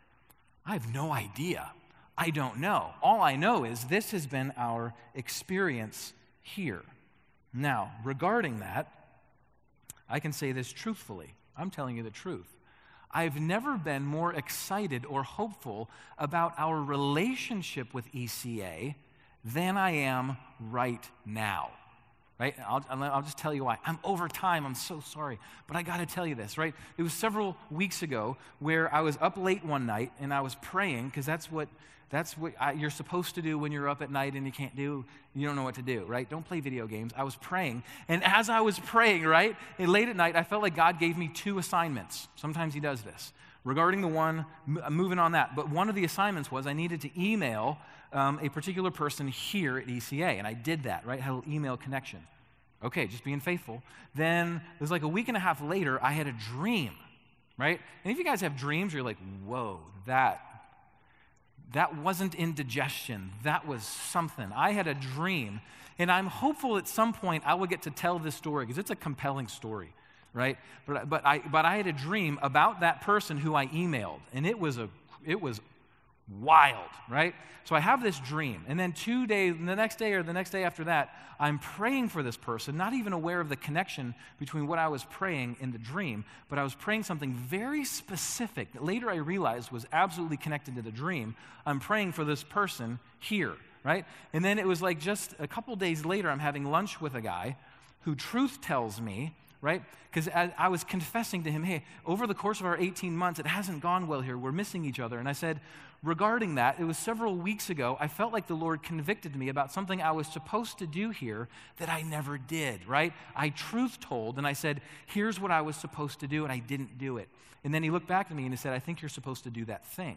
I have no idea. I don't know. All I know is this has been our experience here. Now, regarding that, I can say this truthfully. I'm telling you the truth. I've never been more excited or hopeful about our relationship with E C A than I am right now. Right? I'll, I'll just tell you why. I'm over time. I'm so sorry. But I got to tell you this, right? It was several weeks ago where I was up late one night and I was praying, because that's what that's what I, you're supposed to do when you're up at night and you can't do, you don't know what to do, right? Don't play video games. I was praying. And as I was praying, right, and late at night, I felt like God gave me two assignments. Sometimes he does this. Regarding the one, moving on that. But one of the assignments was I needed to email um, a particular person here at E C A. And I did that, right? Had an email connection. Okay, just being faithful. Then it was like a week and a half later, I had a dream, right? And if you guys have dreams, you're like, whoa, that, that wasn't indigestion. That was something. I had a dream, and I'm hopeful at some point I will get to tell this story because it's a compelling story, right? But, but, I, but I had a dream about that person who I emailed, and it was, a, it was wild, right? So I have this dream, and then two days, the next day or the next day after that, I'm praying for this person, not even aware of the connection between what I was praying in the dream, but I was praying something very specific that later I realized was absolutely connected to the dream. I'm praying for this person here, right? And then it was like just a couple days later, I'm having lunch with a guy who truth tells me, right? Because I, I was confessing to him, hey, over the course of our eighteen months, it hasn't gone well here. We're missing each other. And I said, regarding that, it was several weeks ago, I felt like the Lord convicted me about something I was supposed to do here that I never did, right? I truth told, and I said, here's what I was supposed to do, and I didn't do it. And then he looked back at me and he said, I think you're supposed to do that thing.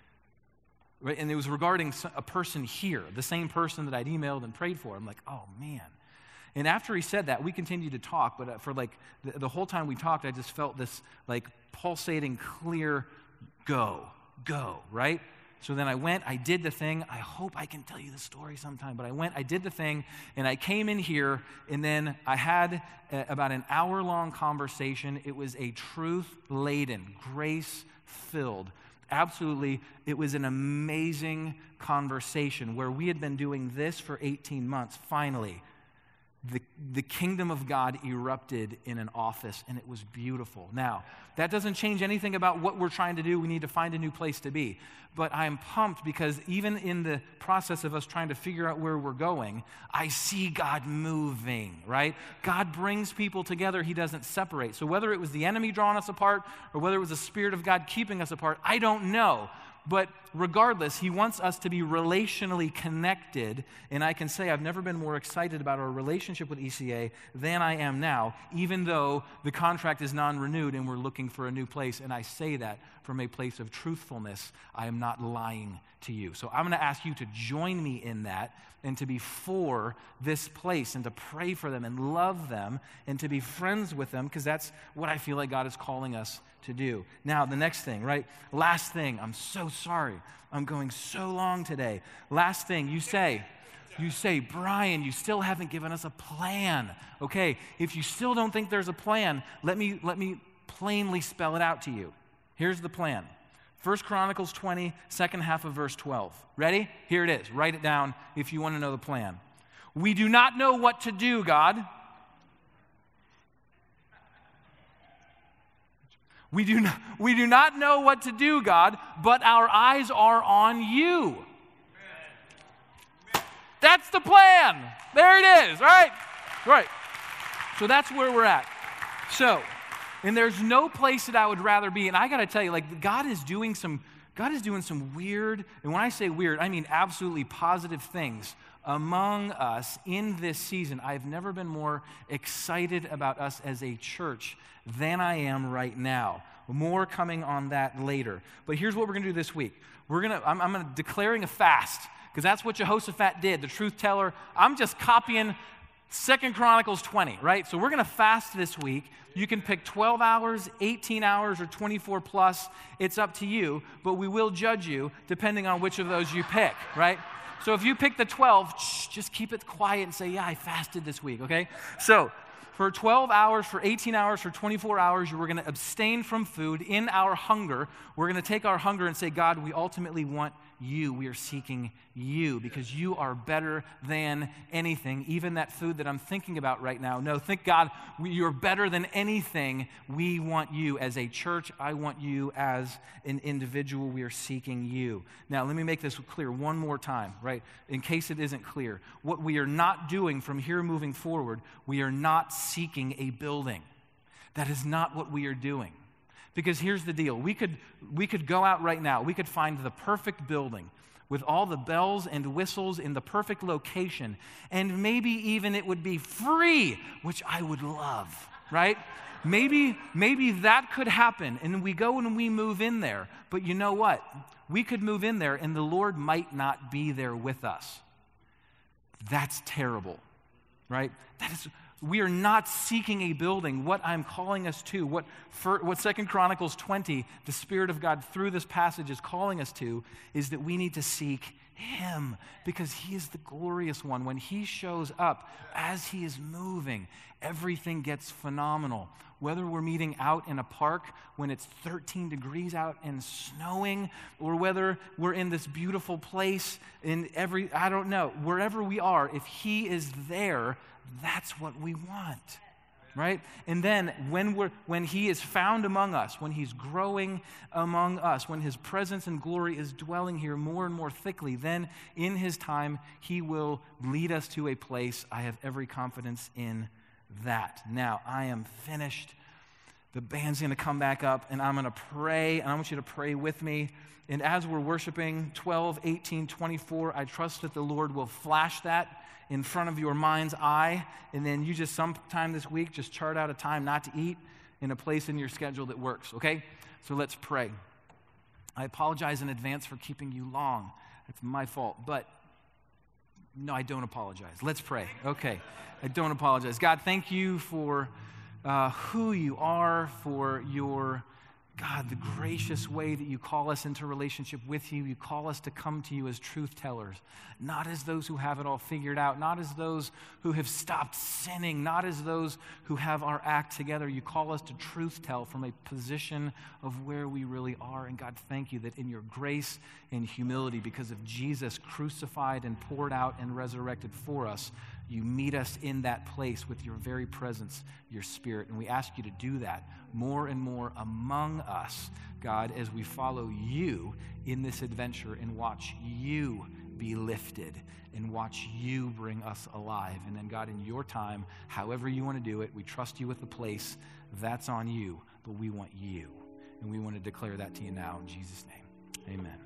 Right? And it was regarding a person here, the same person that I'd emailed and prayed for. I'm like, oh, man. And after he said that, we continued to talk, but for like the, the whole time we talked, I just felt this like pulsating, clear, go, go, right? So then I went, I did the thing. I hope I can tell you the story sometime, but I went, I did the thing, and I came in here, and then I had a, about an hour-long conversation. It was a truth-laden, grace-filled, absolutely, it was an amazing conversation where we had been doing this for eighteen months, finally. The, the kingdom of God erupted in an office, and it was beautiful. Now, that doesn't change anything about what we're trying to do. We need to find a new place to be. But I'm pumped because even in the process of us trying to figure out where we're going, I see God moving, right? God brings people together. He doesn't separate. So whether it was the enemy drawing us apart or whether it was the Spirit of God keeping us apart, I don't know. But regardless, he wants us to be relationally connected, and I can say I've never been more excited about our relationship with E C A than I am now, even though the contract is non-renewed and we're looking for a new place, and I say that from a place of truthfulness. I am not lying to you. So I'm going to ask you to join me in that and to be for this place and to pray for them and love them and to be friends with them, because that's what I feel like God is calling us to do. Now, the next thing, right? Last thing. I'm so sorry. I'm going so long today. Last thing, you say, you say, Brian, you still haven't given us a plan. Okay, if you still don't think there's a plan, let me, let me plainly spell it out to you. Here's the plan. First Chronicles twenty, second half of verse twelve. Ready? Here it is. Write it down if you want to know the plan. We do not know what to do, God. We do not, we do not know what to do, God, but our eyes are on you. That's the plan. There it is, right? Right. So that's where we're at. So, and there's no place that I would rather be. And I got to tell you, like, God is doing some, God is doing some weird, and when I say weird, I mean absolutely positive things among us in this season. I've never been more excited about us as a church than I am right now. More coming on that later. But here's what we're going to do this week. We're going to, I'm, I'm going to declaring a fast, because that's what Jehoshaphat did, the truth teller. I'm just copying Second Chronicles twenty, right? So we're going to fast this week. You can pick twelve hours, eighteen hours, or twenty-four plus. It's up to you, but we will judge you depending on which of those you pick, right? So if you pick the twelve, shh, just keep it quiet and say, yeah, I fasted this week, okay? So for twelve hours, for eighteen hours, for twenty-four hours, we're going to abstain from food in our hunger. We're going to take our hunger and say, God, we ultimately want you. We are seeking you because you are better than anything, even that food that I'm thinking about right now. No, thank God, we, you're better than anything. We want you as a church. I want you as an individual. We are seeking you. Now, let me make this clear one more time, right? In case it isn't clear. What we are not doing from here moving forward, we are not seeking a building. That is not what we are doing. Because here's the deal. We could, we could go out right now. We could find the perfect building with all the bells and whistles in the perfect location. And maybe even it would be free, which I would love, right? Maybe, maybe that could happen. And we go and we move in there. But you know what? We could move in there and the Lord might not be there with us. That's terrible, right? That is... We are not seeking a building. What I'm calling us to, what, for, what Second Chronicles twenty, the Spirit of God through this passage is calling us to, is that we need to seek him because he is the glorious one. When he shows up, as he is moving, everything gets phenomenal. Whether we're meeting out in a park when it's thirteen degrees out and snowing, or whether we're in this beautiful place in every, I don't know, wherever we are, if he is there, that's what we want, right? And then when we're when he is found among us, when he's growing among us, when his presence and glory is dwelling here more and more thickly, then in his time he will lead us to a place. I have every confidence in that. Now, I am finished. The band's going to come back up, and I'm going to pray, and I want you to pray with me. And as we're worshiping twelve, eighteen, twenty-four, I trust that the Lord will flash that in front of your mind's eye, and then you just sometime this week just chart out a time not to eat in a place in your schedule that works, okay? So let's pray. I apologize in advance for keeping you long. It's my fault, but no, I don't apologize. Let's pray. Okay, I don't apologize. God, thank you for uh, who you are, for your, God, the gracious way that you call us into relationship with you. You call us to come to you as truth tellers, not as those who have it all figured out, not as those who have stopped sinning, not as those who have our act together. You call us to truth tell from a position of where we really are. And God, thank you that in your grace and humility, because of Jesus crucified and poured out and resurrected for us, you meet us in that place with your very presence, your Spirit. And we ask you to do that more and more among us, God, as we follow you in this adventure and watch you be lifted and watch you bring us alive. And then, God, in your time, however you want to do it, we trust you with the place. That's on you, but we want you. And we want to declare that to you now in Jesus' name. Amen.